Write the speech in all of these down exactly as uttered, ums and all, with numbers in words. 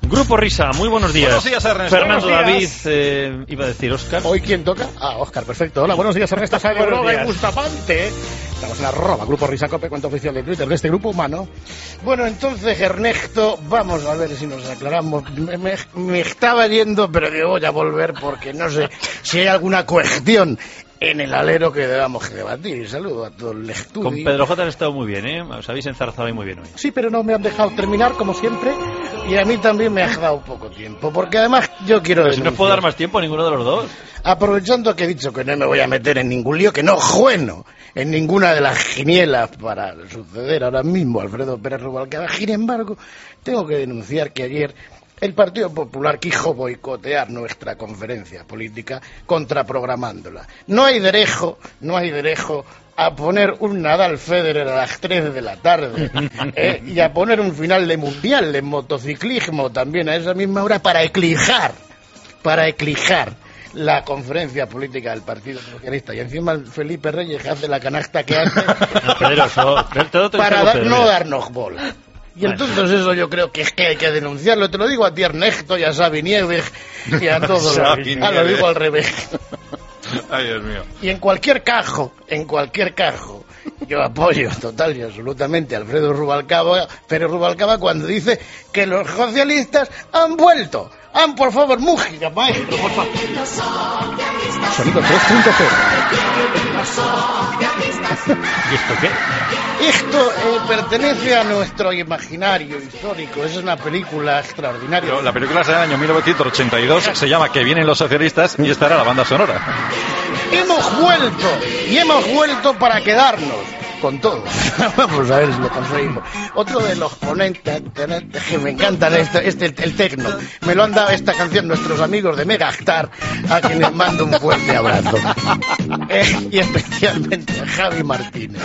Grupo Risa, muy buenos días. Buenos días, Ernesto. Fernando Buenos David, días. eh, iba a decir Óscar. ¿Hoy quién toca? Ah, Óscar, perfecto. Hola, buenos días, Ernesto Sáenz de Broga y Bustamante. Estamos en arroba, Grupo Risa Cope, cuenta oficial de Twitter de este grupo humano. Bueno, entonces, Ernesto, vamos a ver si nos aclaramos. Me, me, me estaba yendo, pero que voy a volver porque no sé si hay alguna cuestión en el alero que debamos debatir. Saludo a todo el estudio. Con Pedro J han estado muy bien, ¿eh? Os habéis enzarzado ahí muy bien hoy. Sí, pero no me han dejado terminar, como siempre, y a mí también me ha dado poco tiempo, porque además yo quiero Pero si denunciar. no puedo dar más tiempo a ninguno de los dos. Aprovechando que he dicho que no me voy a meter en ningún lío, que no juego en ninguna de las ginielas para suceder ahora mismo a Alfredo Pérez Rubalcaba, sin embargo, tengo que denunciar que ayer el Partido Popular quiso boicotear nuestra conferencia política contraprogramándola. No hay derecho, no hay derecho a poner un Nadal Federer a las tres de la tarde eh, y a poner un final de mundial de motociclismo también a esa misma hora para eclijar, para eclijar la conferencia política del Partido Socialista. Y encima el Felipe Reyes hace la canasta que hace No, Pedro, eso- todo te para digo, dar- Pedro, no mira. darnos bola. Y entonces eso yo creo que es que hay que denunciarlo. Te lo digo a ti, Ernesto, y a Xavi Nieves, y a todos los... Xavi Ah, lo Nieves. digo al revés. Ay, Dios mío. Y en cualquier caso, en cualquier caso, yo apoyo total y absolutamente a Alfredo Rubalcaba, pero Rubalcaba cuando dice que los socialistas han vuelto. Han, por favor, música, maestro, por favor. Sonido tres punto cero. ¿Y esto qué? Esto eh, pertenece a nuestro imaginario histórico. Es una película extraordinaria. Pero la película es del año mil novecientos ochenta y dos, se llama Que vienen los socialistas y esta era la banda sonora. Hemos vuelto y hemos vuelto para quedarnos con todo. Vamos a ver si lo conseguimos. Otro de los ponentes que me encantan este, este el tecno. Me lo han dado esta canción nuestros amigos de Megastar, a quienes mando un fuerte abrazo. Eh, y especialmente a Javi Martínez.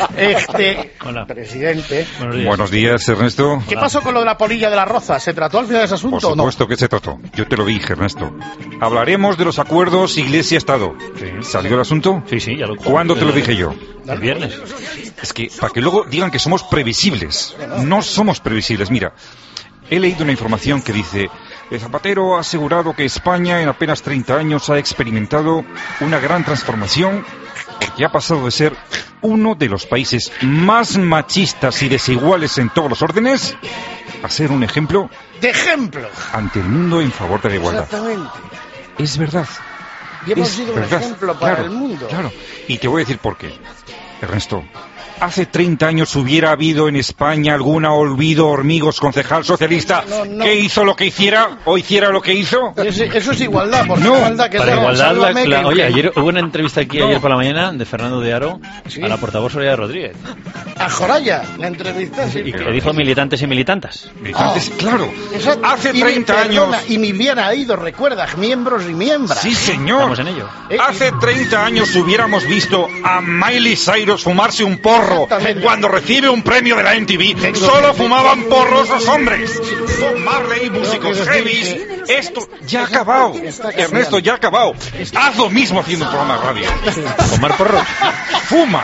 Este Hola. presidente. Buenos días. Buenos días, Ernesto. ¿Qué pasó con lo de la polilla de la Roza? ¿Se trató al final de ese asunto Por o no? supuesto que se trató. Yo te lo dije, Ernesto. Hablaremos de los acuerdos Iglesia-Estado. Sí. ¿Salió el asunto? Sí, sí, ya lo... ¿Cuándo te lo dije yo? El viernes. Es que para que luego digan que somos previsibles. No somos previsibles. Mira, he leído una información que dice: Zapatero ha asegurado que España en apenas treinta años ha experimentado una gran transformación que ha pasado de ser uno de los países más machistas y desiguales en todos los órdenes a ser un ejemplo De ejemplo. ante el mundo en favor de la igualdad. Exactamente. Es verdad. Y hemos Es sido un verdad. ejemplo para Claro, el mundo. Claro. Y te voy a decir por qué. Ernesto, hace treinta años hubiera habido en España alguna olvido hormigos concejal socialista No, no. que hizo lo que hiciera o hiciera lo que hizo. Eso, eso es igualdad, por No, igualdad que Para sea, igualdad, la, sálvame la- que- oye, ayer hubo una entrevista aquí No. ayer por la mañana de Fernando de Aro Sí. a la portavoz Soraya Rodríguez A Joraya, la entrevista. Sí. y que dijo militantes y militantas. Militantes, claro. Exacto. Hace Y mi- treinta perdona, años. Y mi bien ha ido, recuerdas, miembros y miembros. Sí, señor. Estamos en ello. Eh, Hace treinta años hubiéramos visto a Miley Cyrus fumarse un porro Exactamente. cuando recibe un premio de la M T V. Solo fumaban porros los hombres. Bob Marley, músicos quiero decir heavies. Esto ya ha acabado. Está cambiando. Ernesto, ya ha acabado. Haz lo mismo haciendo un programa de radio. Omar Porros. Fuma.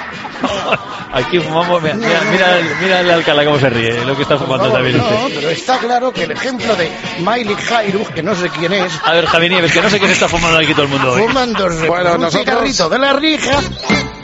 Aquí fumamos. Mira, mira, mira, el- mira el Alcalá cómo se ríe, lo que está Por fumando favor, también no, usted. pero está claro que el ejemplo de Miley Cyrus, que no sé quién es, A ver, Javi Nieves, que no sé quién está fumando aquí todo el mundo hoy. fumando Bueno, un nosotros- cigarrito de la rija.